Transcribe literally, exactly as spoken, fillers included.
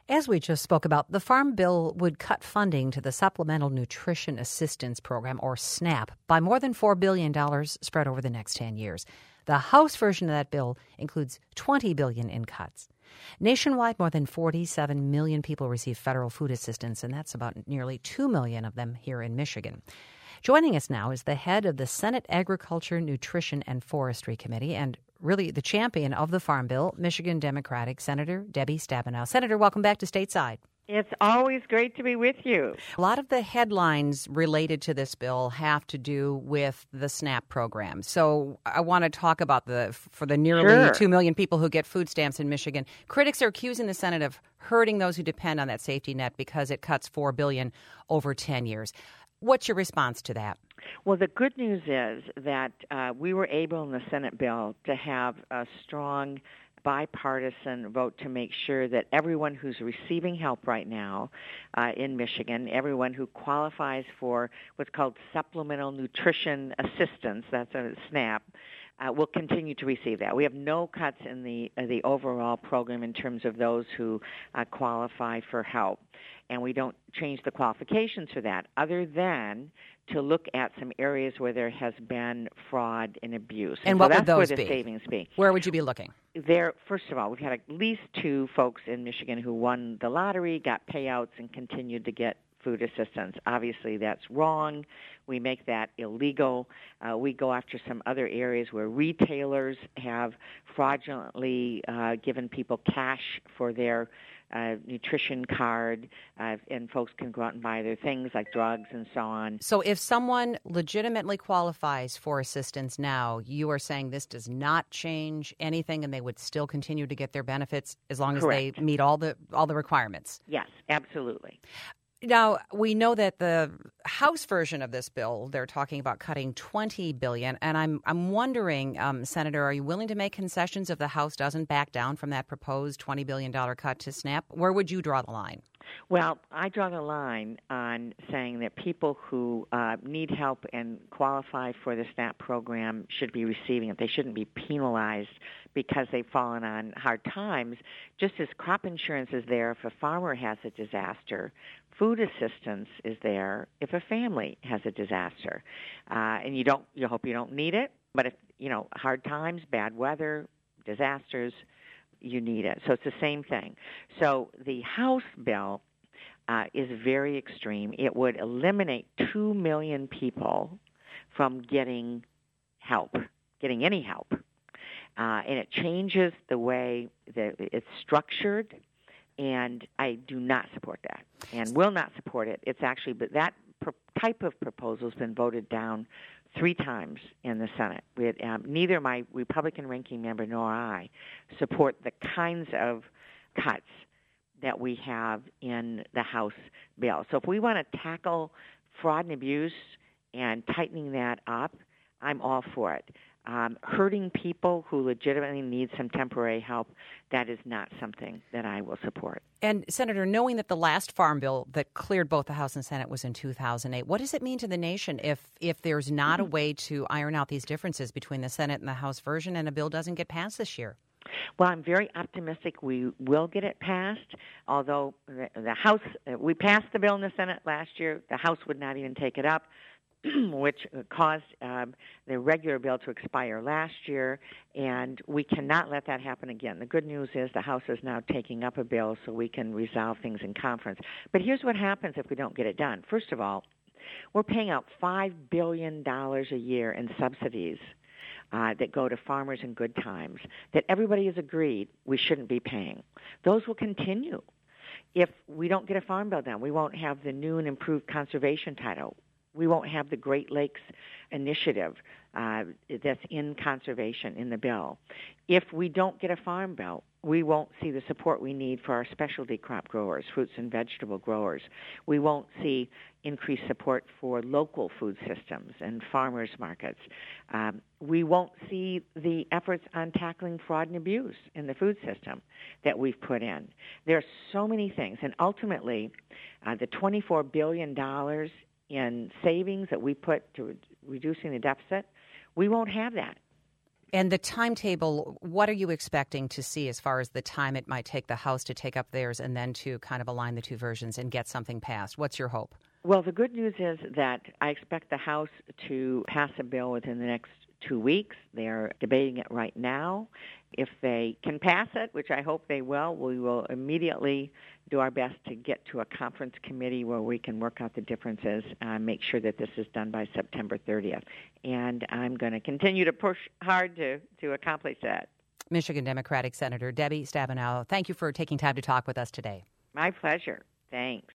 As we just spoke about, the Farm Bill would cut funding to the Supplemental Nutrition Assistance Program, or SNAP, by more than four billion dollars spread over the next ten years. The House version of that bill includes twenty billion dollars in cuts. Nationwide, more than forty-seven million people receive federal food assistance, and that's about nearly two million of them here in Michigan. Joining us now is the head of the Senate Agriculture, Nutrition, and Forestry Committee, and really the champion of the Farm Bill, Michigan Democratic Senator Debbie Stabenow. Senator, welcome back to Stateside. It's always great to be with you. A lot of the headlines related to this bill have to do with the SNAP program. So I want to talk about the for the nearly Sure. two million people who get food stamps in Michigan. Critics are accusing the Senate of hurting those who depend on that safety net because it cuts four billion dollars over ten years. What's your response to that? Well, the good news is that uh, we were able in the Senate bill to have a strong bipartisan vote to make sure that everyone who's receiving help right now uh, in Michigan, everyone who qualifies for what's called Supplemental Nutrition Assistance, that's a SNAP, uh, will continue to receive that. We have no cuts in the uh, the overall program in terms of those who uh, qualify for help. And we don't change the qualifications for that other than to look at some areas where there has been fraud and abuse. And so what that's would those where the be? savings be. Where would you be looking? There, first of all, we've had at least two folks in Michigan who won the lottery, got payouts, and continued to get food assistance. Obviously, that's wrong. We make that illegal. Uh, we go after some other areas where retailers have fraudulently uh, given people cash for their uh, nutrition card, uh, and folks can go out and buy their things like drugs and so on. So if someone legitimately qualifies for assistance now, you are saying this does not change anything and they would still continue to get their benefits as long as Correct. they meet all the all the requirements? Yes, absolutely. Now, we know that the House version of this bill, they're talking about cutting twenty billion dollars, and I'm I'm wondering, um, Senator, are you willing to make concessions if the House doesn't back down from that proposed twenty billion dollars cut to SNAP? Where would you draw the line? Well, I draw the line on saying that people who uh, need help and qualify for the SNAP program should be receiving it. They shouldn't be penalized because they've fallen on hard times. Just as crop insurance is there if a farmer has a disaster, food assistance is there if a family has a disaster. Uh, and you don't, you hope you don't need it, but if, you know, hard times, bad weather, disasters, you need it. So it's the same thing. So the House bill uh, is very extreme. It would eliminate two million people from getting help, getting any help. Uh, and it changes the way that it's structured, and I do not support that and will not support it. It's actually, but that pr- type of proposal has been voted down three times in the Senate. We had, um, neither my Republican ranking member nor I support the kinds of cuts that we have in the House bill. So if we want to tackle fraud and abuse and tightening that up, I'm all for it. Um, hurting people who legitimately need some temporary help, that is not something that I will support. And, Senator, knowing that the last farm bill that cleared both the House and Senate was in two thousand eight, what does it mean to the nation if, if there's not a way to iron out these differences between the Senate and the House version and a bill doesn't get passed this year? Well, I'm very optimistic we will get it passed, although the, the House, uh, we passed the bill in the Senate last year. The House would not even take it up, which caused um, the regular bill to expire last year, and we cannot let that happen again. The good news is the House is now taking up a bill so we can resolve things in conference. But here's what happens if we don't get it done. First of all, we're paying out five billion dollars a year in subsidies uh, that go to farmers in good times that everybody has agreed we shouldn't be paying. Those will continue. If we don't get a farm bill done, we won't have the new and improved conservation title. We won't have the Great Lakes Initiative uh, that's in conservation in the bill. If we don't get a farm bill, we won't see the support we need for our specialty crop growers, fruits and vegetable growers. We won't see increased support for local food systems and farmers markets. Um, we won't see the efforts on tackling fraud and abuse in the food system that we've put in. There are so many things, and ultimately, uh, the twenty-four billion dollars in savings that we put to re- reducing the deficit, we won't have that And the timetable, what are you expecting to see as far as the time it might take the House to take up theirs and then to kind of align the two versions and get something passed? What's your hope? Well, the good news is that I expect the House to pass a bill within the next two weeks. They're debating it right now. If they can pass it, which I hope they will, we will immediately do our best to get to a conference committee where we can work out the differences and make sure that this is done by September thirtieth. And I'm going to continue to push hard to, to accomplish that. Michigan Democratic Senator Debbie Stabenow, thank you for taking time to talk with us today. My pleasure. Thanks.